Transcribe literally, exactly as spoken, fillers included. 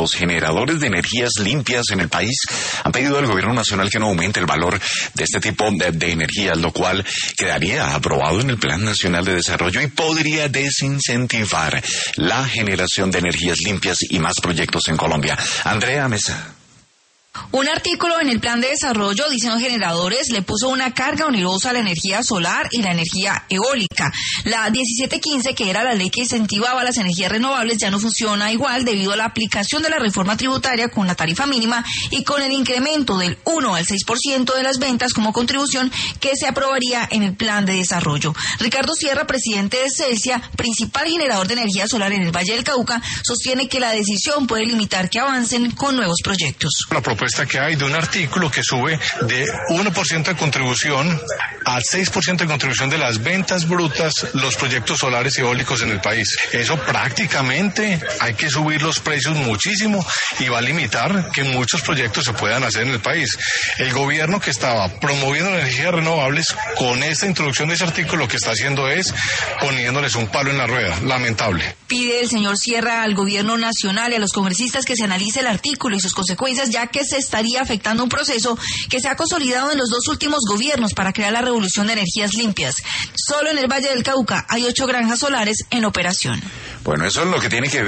los generadores de energías limpias en el país han pedido al gobierno nacional que no aumente el valor de este tipo de, de energías, lo cual quedaría aprobado en el Plan Nacional de Desarrollo y podría desincentivar la generación de energías limpias y más proyectos en Colombia. Andrea Mesa. Un artículo en el Plan de Desarrollo, dicen los generadores, le puso una carga onerosa a la energía solar y la energía eólica. La diecisiete quince, que era la ley que incentivaba las energías renovables, ya no funciona igual debido a la aplicación de la reforma tributaria con la tarifa mínima y con el incremento del uno al seis por ciento de las ventas como contribución que se aprobaría en el Plan de Desarrollo. Ricardo Sierra, presidente de Celsia, principal generador de energía solar en el Valle del Cauca, sostiene que la decisión puede limitar que avancen con nuevos proyectos. La propuesta que hay de un artículo que sube de uno por ciento de contribución al seis por ciento de contribución de las ventas brutas los proyectos solares y eólicos en el país. Eso prácticamente hay que subir los precios muchísimo y va a limitar que muchos proyectos se puedan hacer en el país. El gobierno que estaba promoviendo energías renovables con esta introducción de ese artículo lo que está haciendo es poniéndoles un palo en la rueda. Lamentable. Pide el señor Sierra al gobierno nacional y a los congresistas que se analice el artículo y sus consecuencias, ya que se estaría afectando un proceso que se ha consolidado en los dos últimos gobiernos para crear la revolución de energías limpias. Solo en el Valle del Cauca hay ocho granjas solares en operación. Bueno, eso es lo que tiene que ver